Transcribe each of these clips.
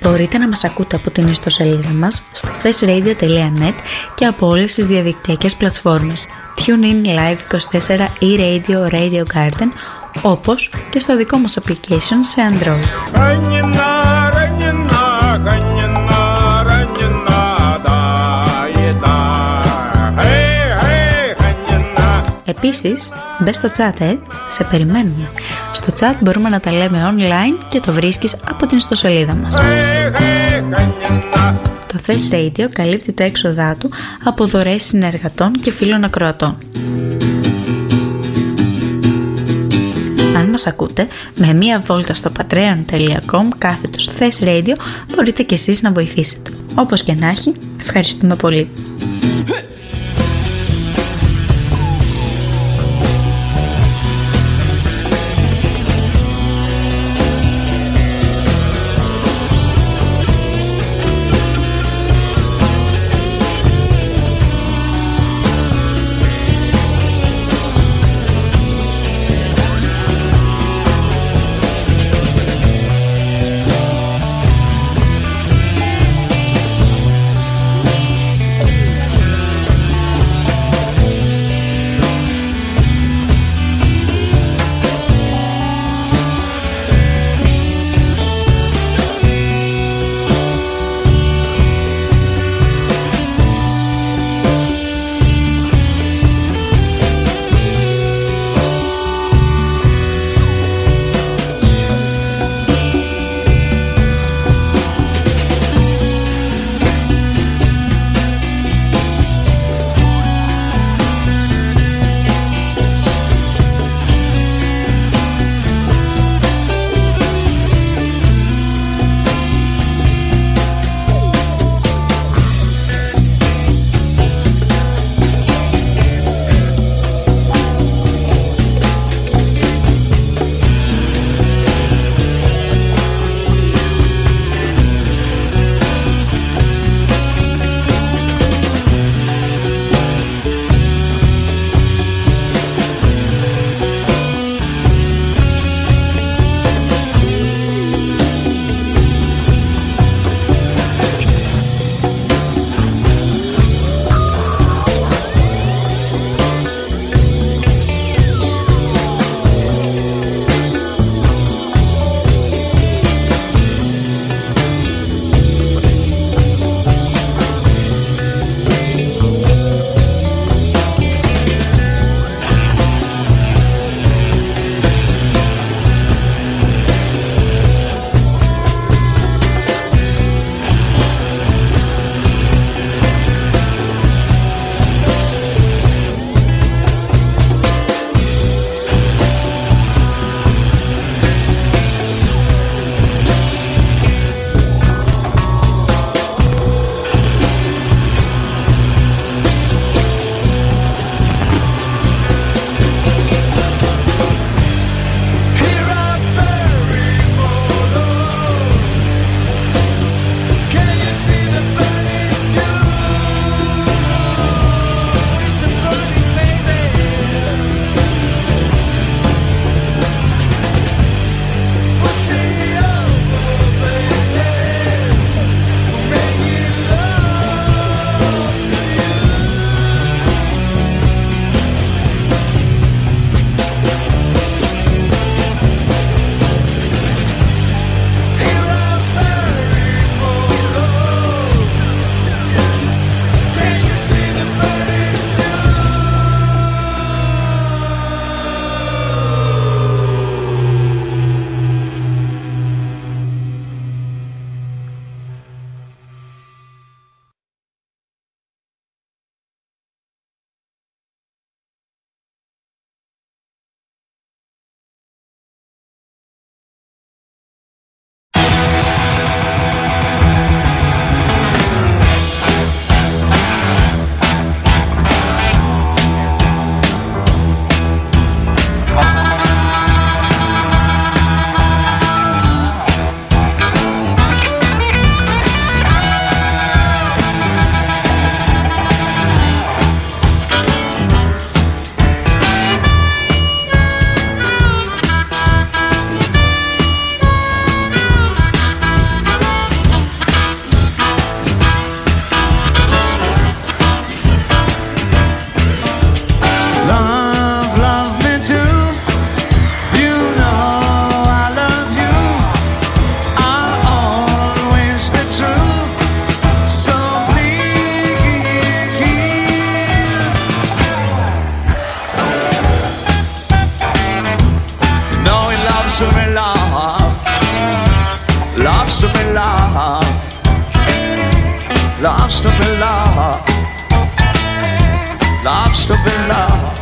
Μπορείτε να μας ακούτε από την ιστοσελίδα μας στο thesradio.net και από όλες τις διαδικτυακές πλατφόρμες TuneIn, Live24 ή Radio, Radio Garden, όπως και στο δικό μας application σε Android. Επίσης, μπες στο chat, σε περιμένουμε. Στο chat μπορούμε να τα λέμε online και το βρίσκεις από την ιστοσελίδα μας. Το Thess Radio καλύπτει τα έξοδά του από δωρεές συνεργατών και φίλων ακροατών. Αν μας ακούτε, με μία βόλτα στο patreon.com/Thess Radio μπορείτε και εσείς να βοηθήσετε. Όπως και να έχει, ευχαριστούμε πολύ. Loves to be loved. Loves to be loved. Loves to be loved.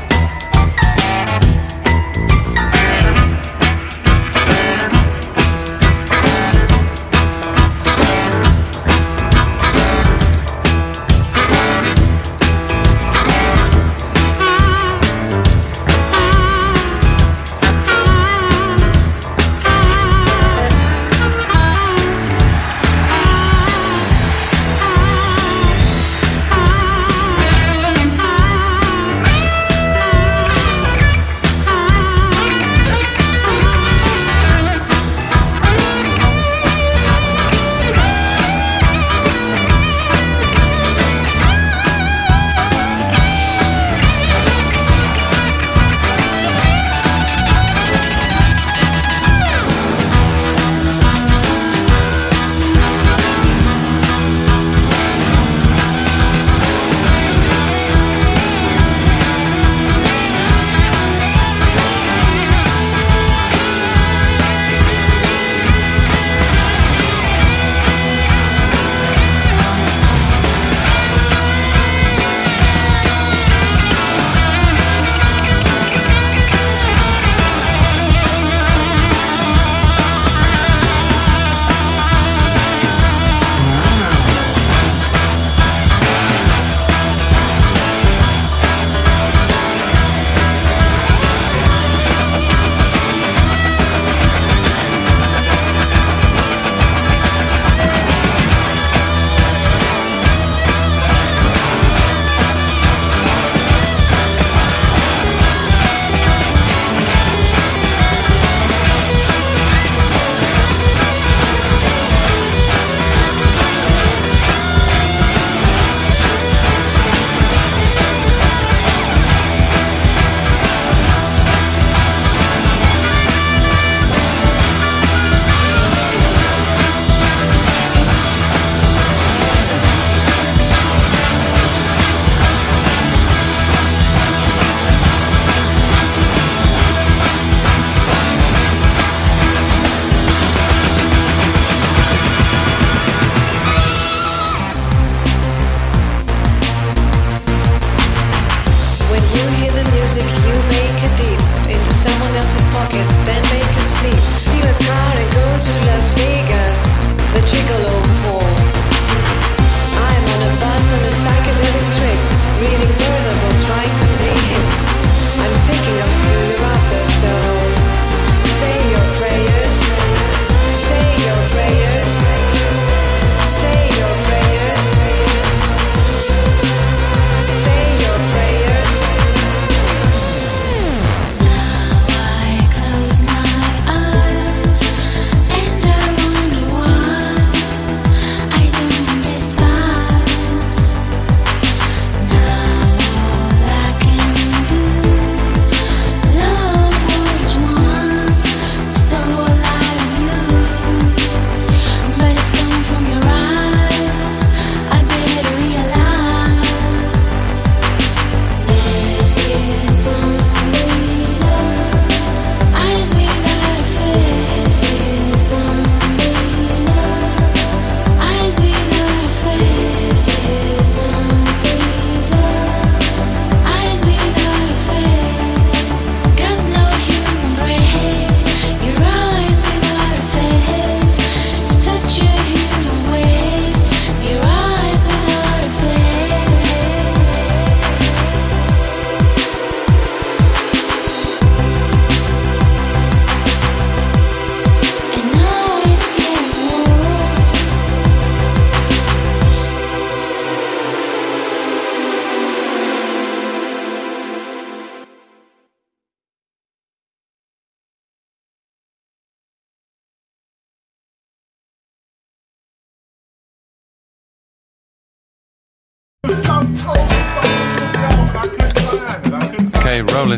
Okay, rolling.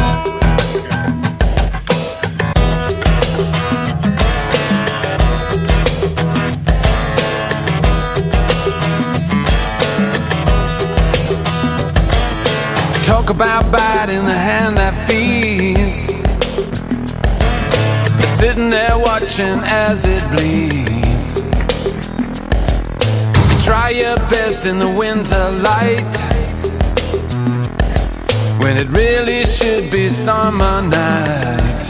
Talk about biting the hand that feeds, sitting there watching as it bleeds. nights. Try your best in the winter light, when it really should be summer night.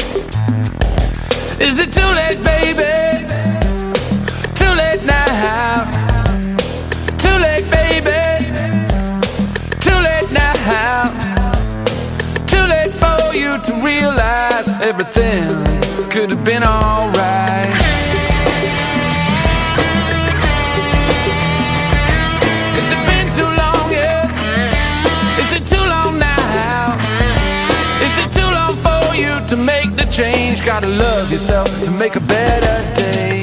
Is it too late, baby? Too late now. Too late, baby. Too late now. Too late for you to realize everything could have been alright. Has it been too long yet? Is it too long now? Is it too long for you to make the change? Gotta love yourself to make a better day.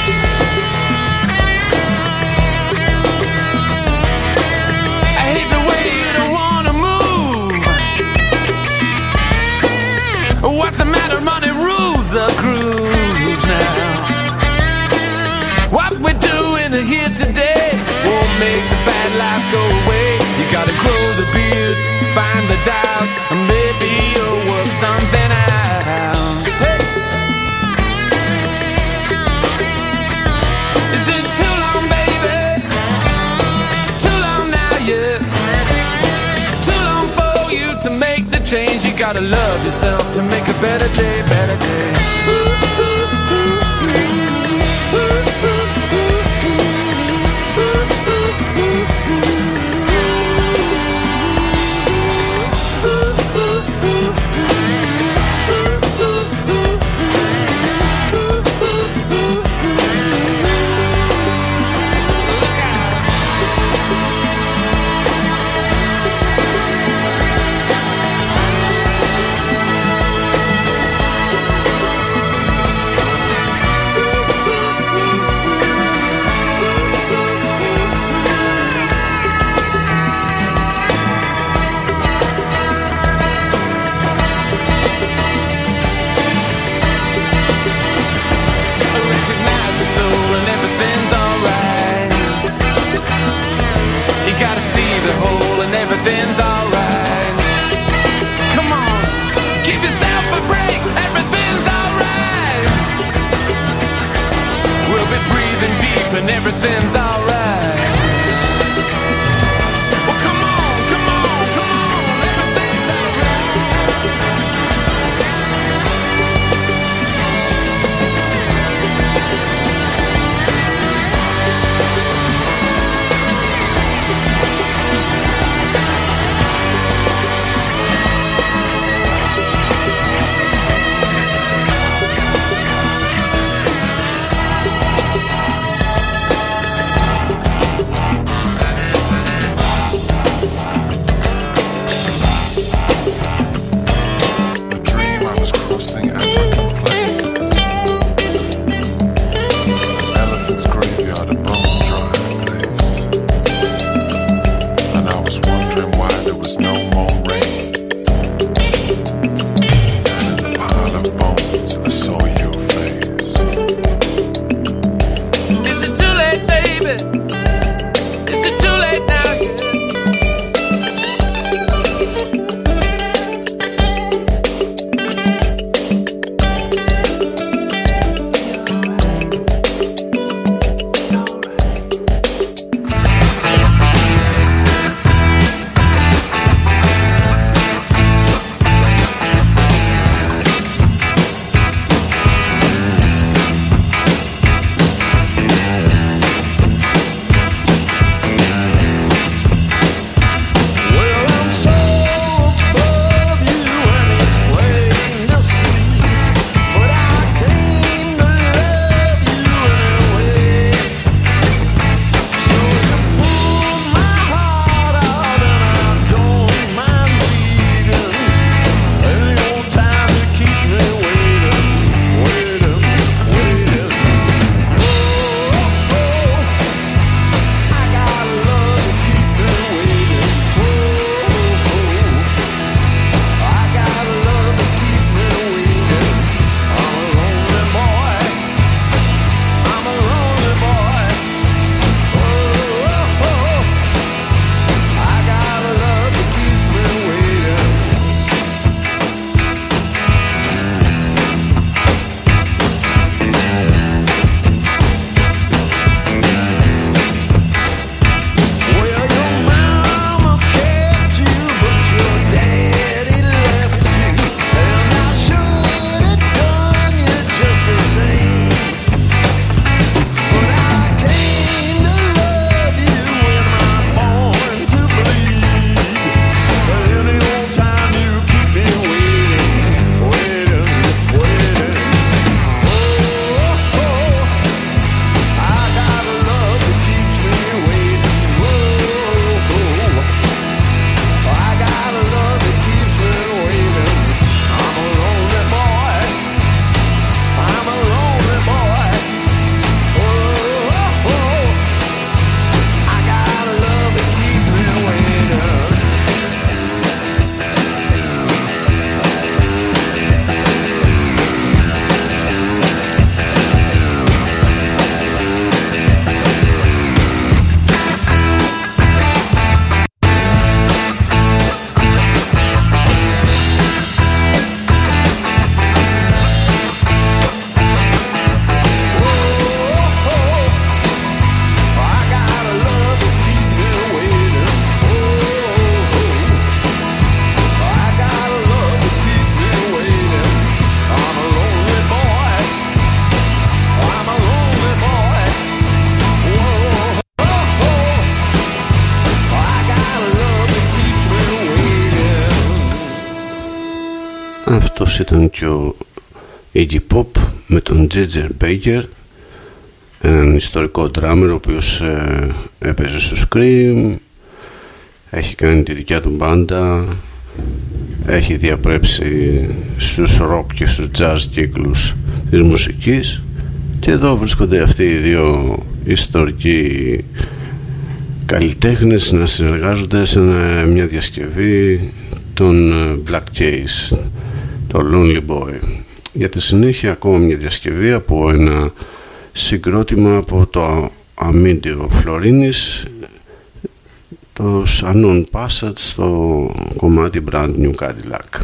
I hate the way you don't wanna move. What's the matter? Money rules the groove now. What we're doing here today won't make the bad life go away. You gotta grow the beard, find the doubt, and maybe you'll work something out. Hey. Is it too long, baby? Too long now, yeah. Too long for you to make the change. You gotta love yourself to make a better day, better day. Everything's alright. Come on, give yourself a break. Everything's alright. We'll be breathing deep and everything's alright. Well, come on, come on, come on. Everything's alright. Αυτός ήταν και ο Iggy Pop με τον Ginger Baker, έναν ιστορικό drummer ο οποίος έπαιζε στο Scream, έχει κάνει τη δικιά του μπάντα, έχει διαπρέψει στους rock και στους jazz κύκλους της μουσικής, και εδώ βρίσκονται αυτοί οι δύο ιστορικοί καλλιτέχνες να συνεργάζονται σε μια διασκευή των Black Keys, το Lonely Boy. Για τη συνέχεια ακόμα μια διασκευή από ένα συγκρότημα από το Αμίντιο Φλωρίνης, το Shannon Passage, στο κομμάτι Brand New Cadillac.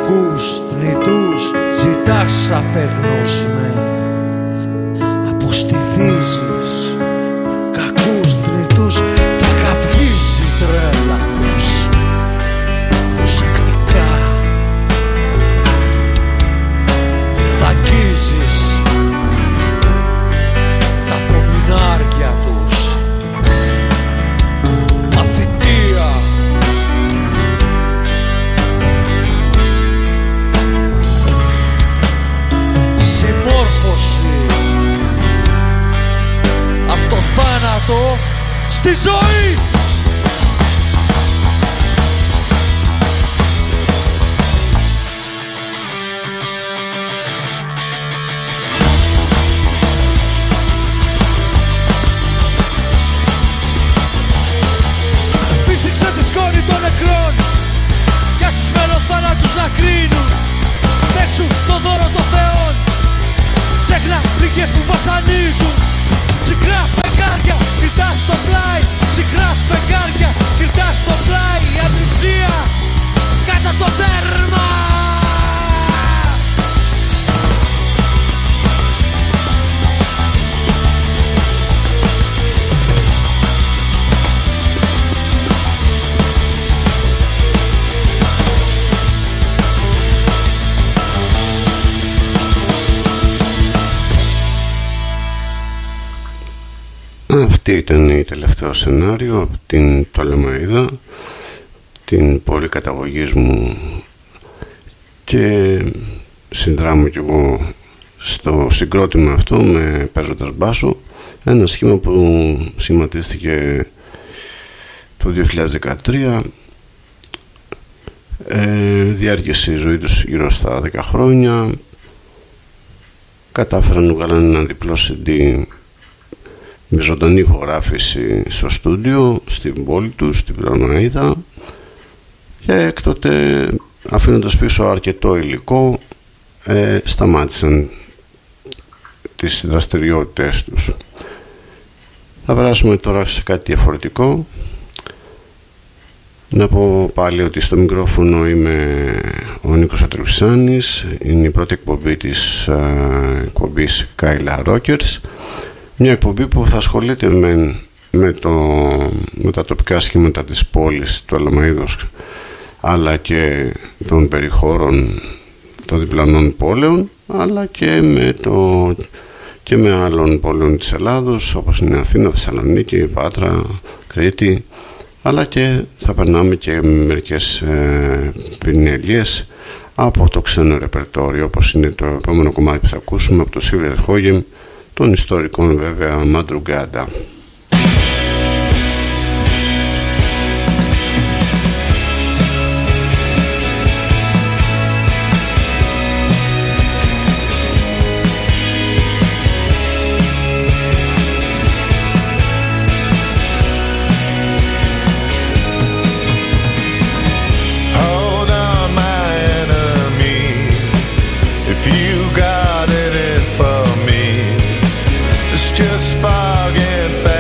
κακούς θνητούς ζητάς απεγνωσμένα, αποστηθίζεις κακούς θνητούς, θα καυγίζει η τρέλα τους προσεκτικά, θα αγγίζεις τα προμηνάρια τους, μαθητεία. Συμμόρφωση απ' το θάνατο στη ζωή. Φύσηξε τη σκόνη των νεκρών για τους μελοθάνατους να κρίνουν. Παίξου το δώρο των θεών, ξέχνα πληγές που βασανίζουν. Ψυχρά φεγγάρια κυρτά στο πλάι, ψυχρά φεγγάρια κυρτά στο πλάι. Η αμνησία κατά το τέρμα. Αυτή ήταν η τελευταίο σενάριο από την Τολεμαΐδα, την πόλη καταγωγής μου, και συνδράμω κι εγώ στο συγκρότημα αυτό με παίζοντας μπάσο, ένα σχήμα που σχηματίστηκε το 2013. Διάρκεισε η ζωή τους γύρω στα 10 χρόνια. Κατάφεραν να βγάλουν ένα διπλό CD με ζωντανή ηχογράφηση στο στούντιο στην πόλη του, στην Τολεμαΐδα, και έκτοτε, αφήνοντας πίσω αρκετό υλικό, σταμάτησαν τις δραστηριότητες τους. Θα περάσουμε τώρα σε κάτι διαφορετικό. Να πω πάλι ότι στο μικρόφωνο είμαι ο Νίκος Ατρουψάνης. Είναι η πρώτη εκπομπή της εκπομπής Kaila Rockers. Μια εκπομπή που θα ασχολείται με τα τοπικά σχήματα της πόλης του Τολεμαΐδος, αλλά και των περιχώρων των διπλανών πόλεων, αλλά και με άλλων πόλεων της Ελλάδος, όπως είναι Αθήνα, Θεσσαλονίκη, Πάτρα, Κρήτη, αλλά και θα περνάμε και μερικές πινελιές από το ξένο ρεπερτόριο, όπως είναι το επόμενο κομμάτι που θα ακούσουμε από το Silver Hogem, των ιστορικών βέβαια Madrugada. Just fog and fast.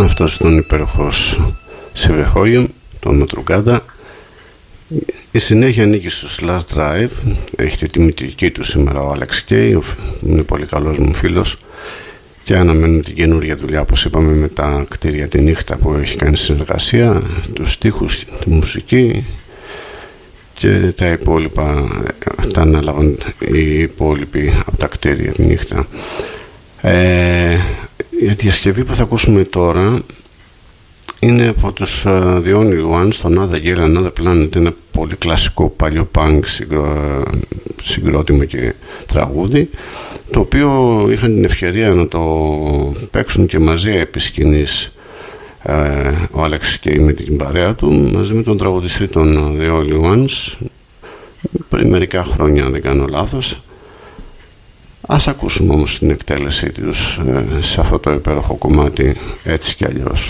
Αυτός ήταν ο υπέροχος Σιβεχόγιμ, τον Ματρουγκάντα. Η συνέχεια ανήκει στους Last Drive. Έχει τη τιμητική του σήμερα ο Alex Kay, είναι πολύ καλός μου φίλος, και αναμένουμε την καινούργια δουλειά, όπως είπαμε, με τα κτίρια τη νύχτα που έχει κάνει συνεργασία, τους στίχους, τη μουσική και τα υπόλοιπα τα ανέλαβαν οι υπόλοιποι από τα κτίρια τη νύχτα. Η διασκευή που θα ακούσουμε τώρα είναι από τους The Only Ones, το Another Girl, Another Planet. Ένα πολύ κλασικό παλιό punk συγκρότημα και τραγούδι, το οποίο είχαν την ευκαιρία να το παίξουν και μαζί επί σκηνής ο Άλεξ και με την παρέα του, μαζί με τον τραγουδιστή των The Only Ones πριν μερικά χρόνια, αν δεν κάνω λάθος. Ας ακούσουμε όμως την εκτέλεσή τους σε αυτό το υπέροχο κομμάτι, έτσι κι αλλιώς.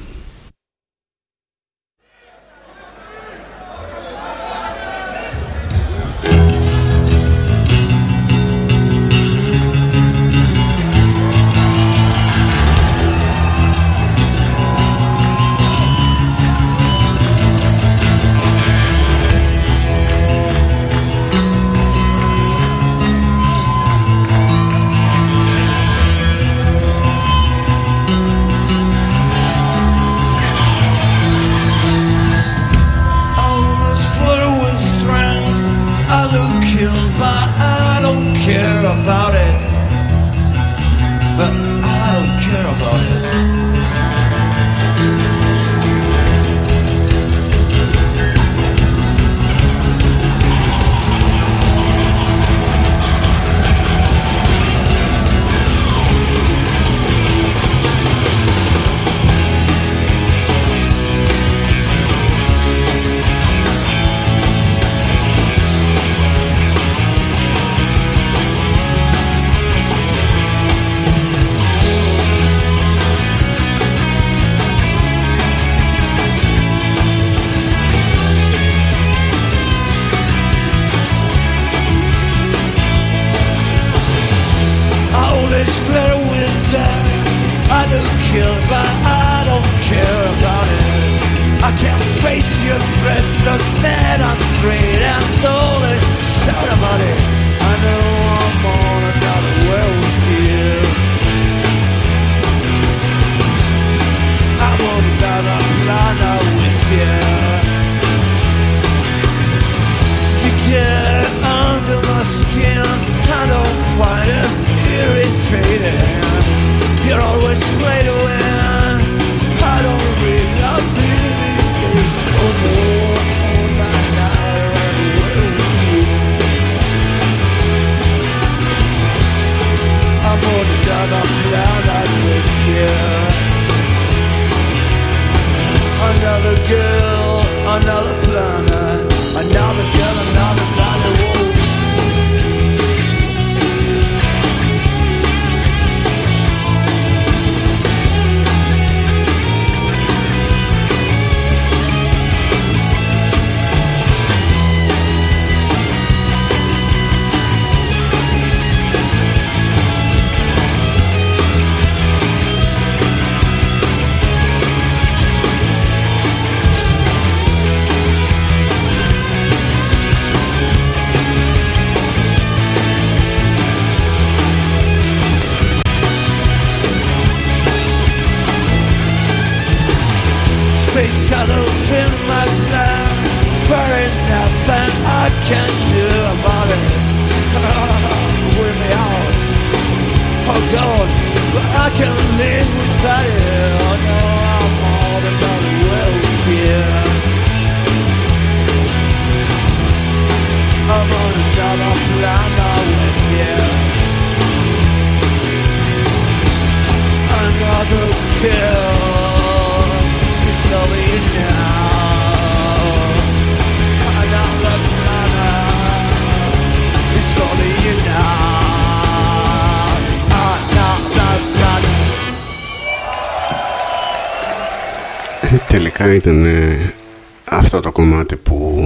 Τελικά ήταν αυτό το κομμάτι που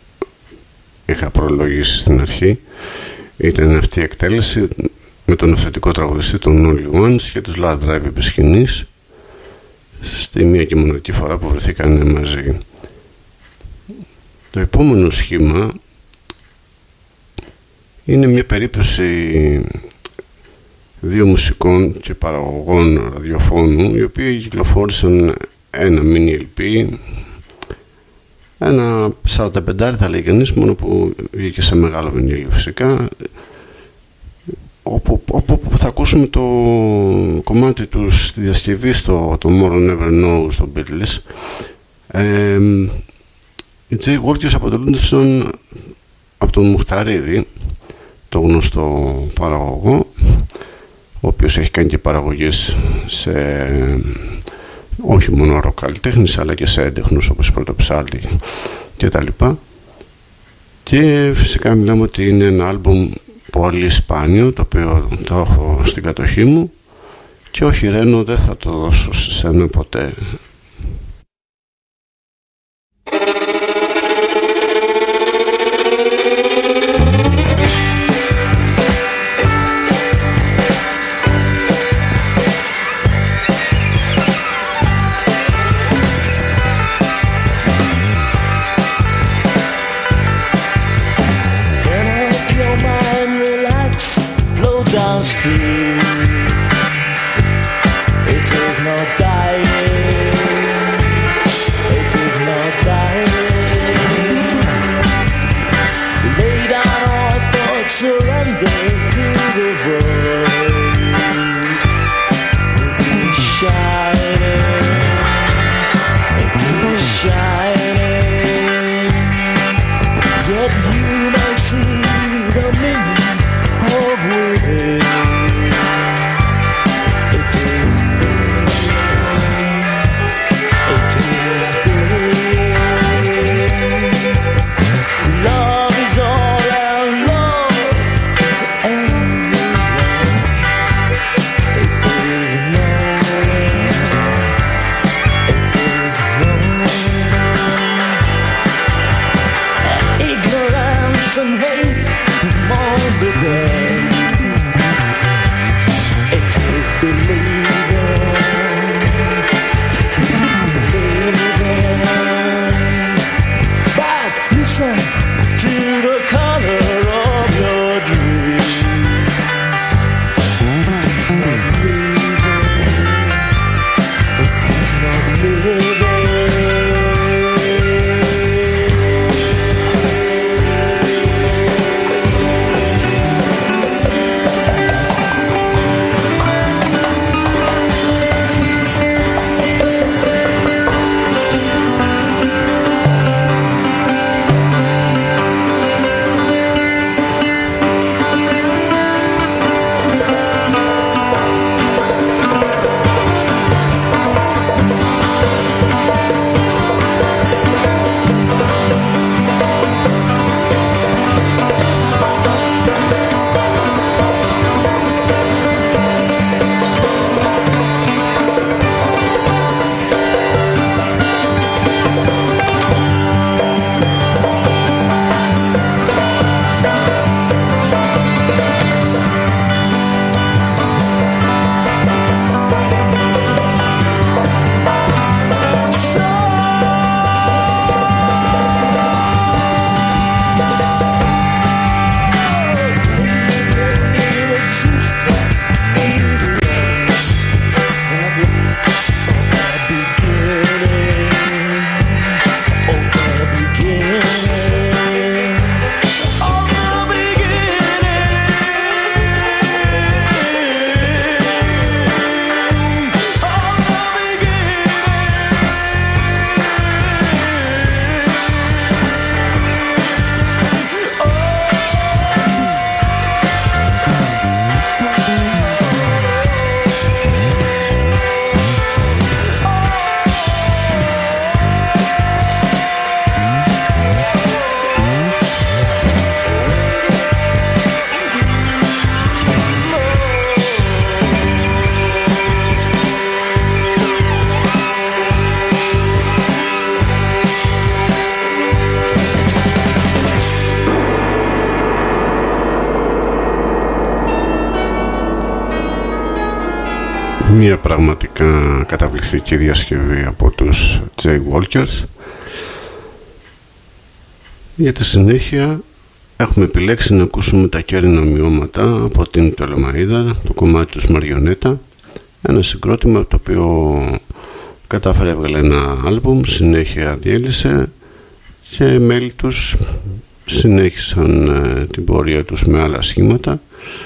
είχα προλογίσει στην αρχή. Ήταν αυτή η εκτέλεση με τον αυθεντικό τραγουδιστή των Only Ones και τους Last Drive επί σκηνής στη μία και μοναδική φορά που βρεθήκαν μαζί. Το επόμενο σχήμα είναι μια περίπτωση δύο μουσικών και παραγωγών ραδιοφώνου, οι οποίοι κυκλοφόρησαν ένα mini LP, ένα 45 θα λέει κανείς, μόνο που βγήκε σε μεγάλο βινίλιο φυσικά, όπου θα ακούσουμε το κομμάτι του στη διασκευή στο Tomorrow Never Knows των Beatles. Οι Jay Walkers αποτελούνταν από τον Μουχταρίδη, το γνωστό παραγωγό, ο οποίος έχει κάνει και παραγωγές σε όχι μόνο ροκ καλλιτέχνης αλλά και σε έντεχνους όπως Πρωτοψάλτη και τα λοιπά. Και φυσικά μιλάμε ότι είναι ένα άλμπουμ πολύ σπάνιο, το οποίο το έχω στην κατοχή μου και όχι Ρένο, δεν θα το δώσω σε σένα ποτέ. It is not dying. It is not dying. Lay down all thoughts, surrender to the world. It is shining. It is shining. Yet you may see the meaning of within. Μια πραγματικά καταπληκτική διασκευή από τους Jaywalkers. Για τη συνέχεια έχουμε επιλέξει να ακούσουμε τα κέρδινα ομοιώματα από την Πτολεμαΐδα, το κομμάτι τους Μαριονέτα, ένα συγκρότημα το οποίο κατάφερε, έβγαλε ένα άλμπουμ, συνέχεια διέλυσε και οι μέλη τους συνέχισαν την πορεία τους με άλλα σχήματα.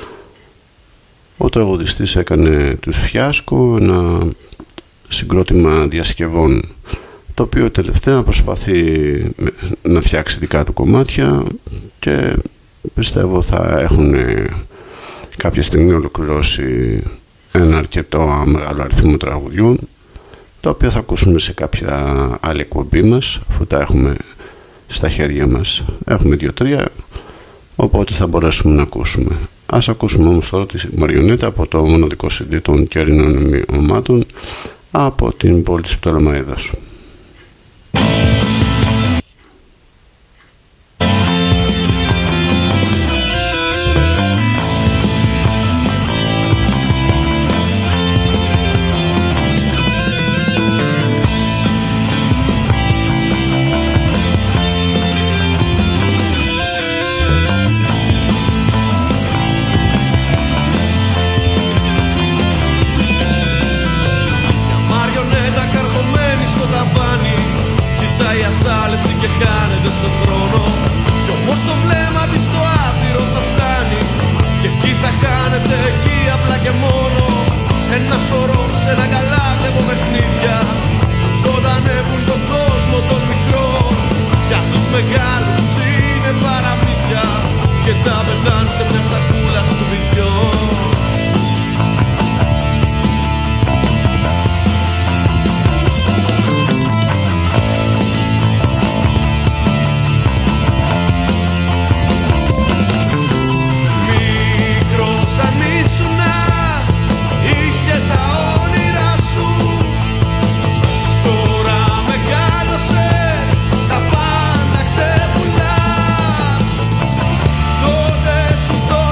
Ο τραγουδιστής έκανε τους Φιάσκο, ένα συγκρότημα διασκευών, το οποίο τελευταία προσπαθεί να φτιάξει δικά του κομμάτια και πιστεύω θα έχουν κάποια στιγμή ολοκληρώσει ένα αρκετό μεγάλο αριθμό τραγουδιών, τα οποία θα ακούσουμε σε κάποια άλλη εκπομπή μας, αφού τα έχουμε στα χέρια μας. Έχουμε 2-3, οπότε θα μπορέσουμε να ακούσουμε. Ας ακούσουμε όμως τώρα τη Μαριονέτα από το μοναδικό CD των κέρδινων ομάδων από την πόλη της Πτολεμαΐδας. Τότε σου το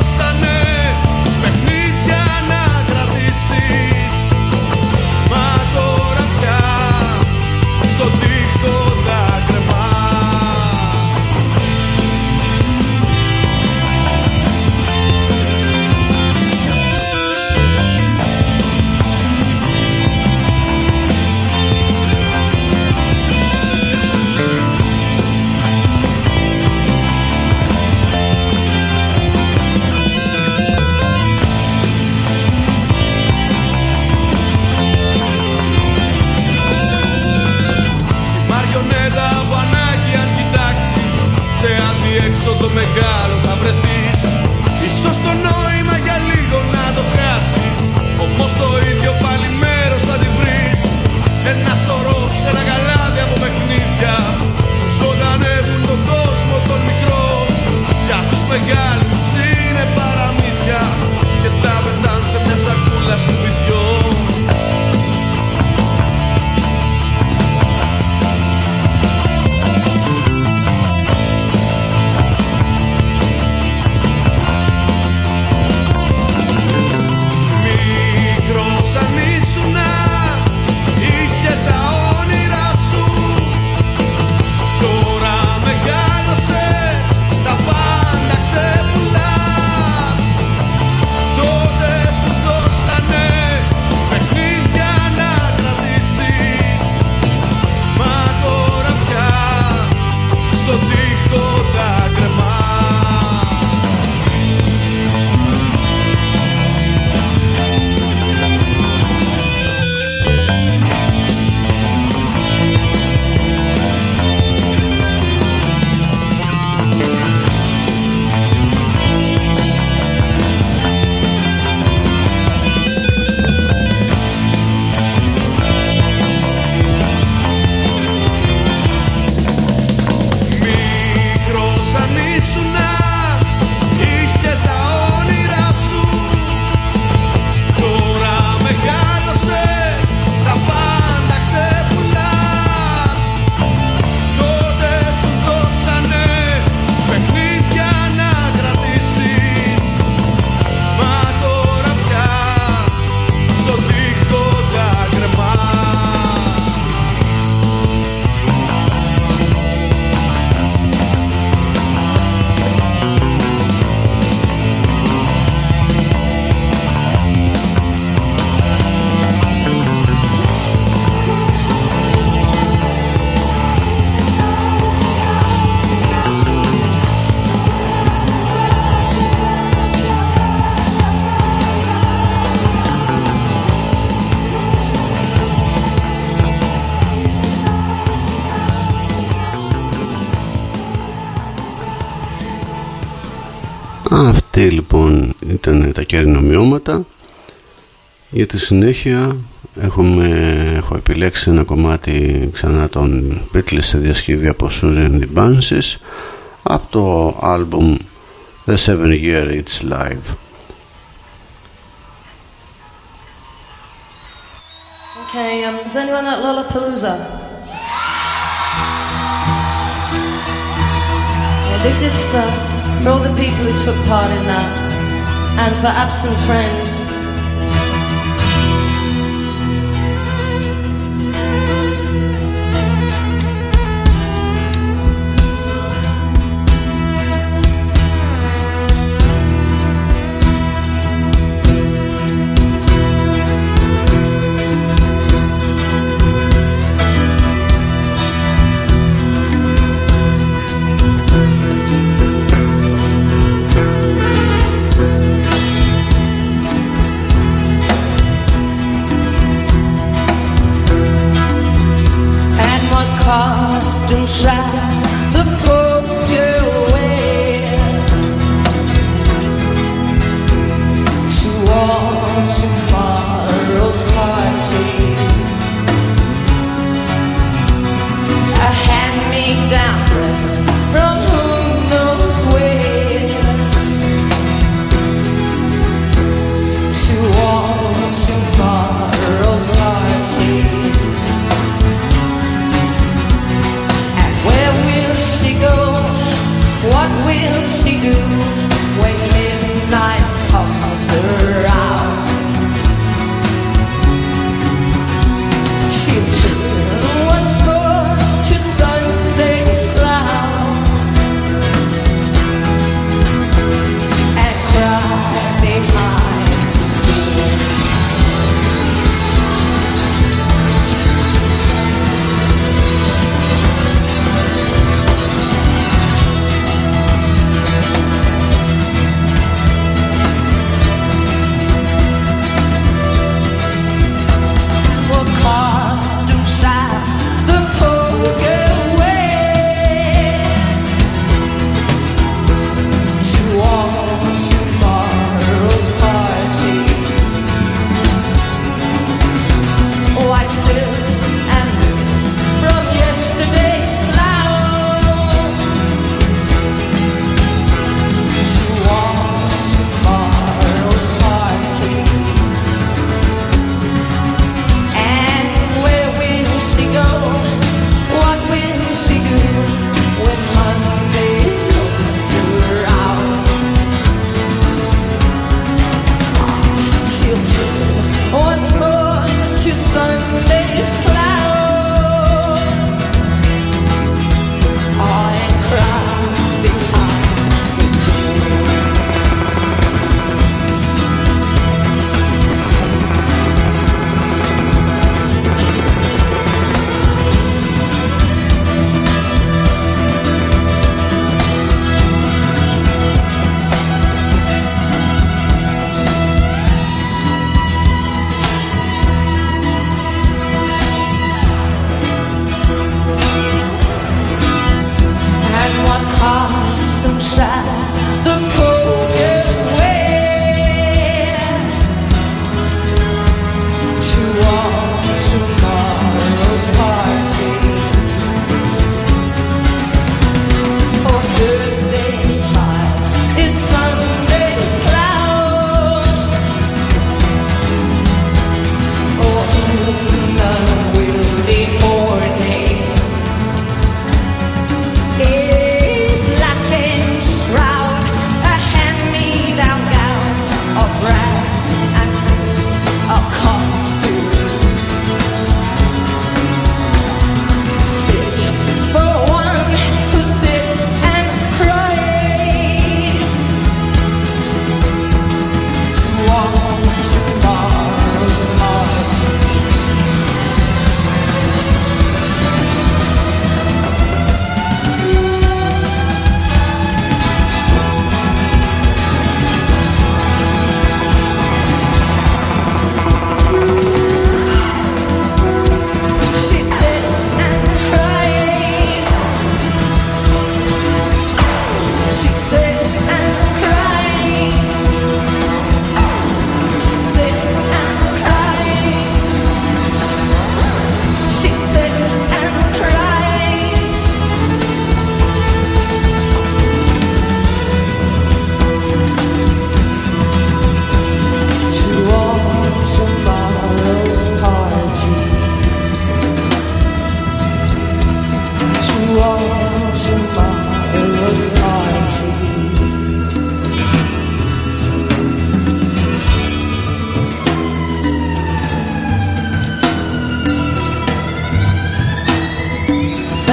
Αυτή λοιπόν ήταν τα κερινομοιώματα. Για τη συνέχεια έχω επιλέξει ένα κομμάτι ξανά των Beatles σε διασκευή από Susie and the Banshees από το άλμπουμ The 7 Year It's Live. Okay, is anyone at Lollapalooza? Yeah, this is for all the people who took part in that, and for absent friends. Costume shroud the coat you wear to all tomorrow's parties, a hand-me-down dress from who knows where, to all tomorrow's parties. Where will she go?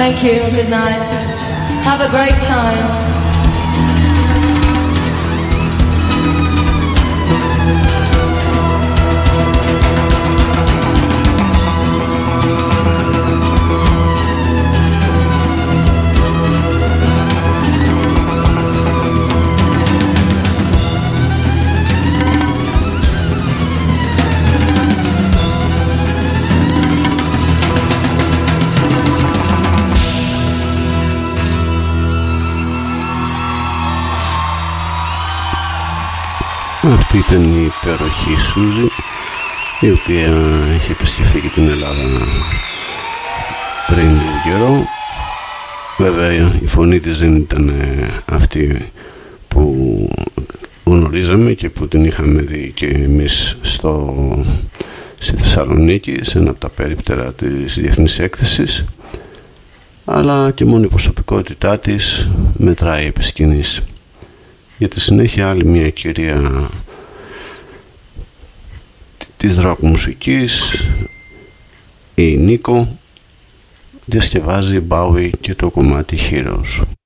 Thank you and good night. Have a great time. Αυτή ήταν η υπέροχη Σούζη, η οποία έχει επισκεφθεί και την Ελλάδα πριν λίγο καιρό. Βέβαια η φωνή της δεν ήταν αυτή που γνωρίζαμε και που την είχαμε δει και εμείς στη Θεσσαλονίκη, σε ένα από τα περίπτερα της Διεθνής Έκθεσης, αλλά και μόνο η προσωπικότητά της μετράει επί σκηνής. Για τη συνέχεια άλλη μια κυρία της rock μουσικής, η Νίκο, διασκευάζει Bowie και το κομμάτι Heroes.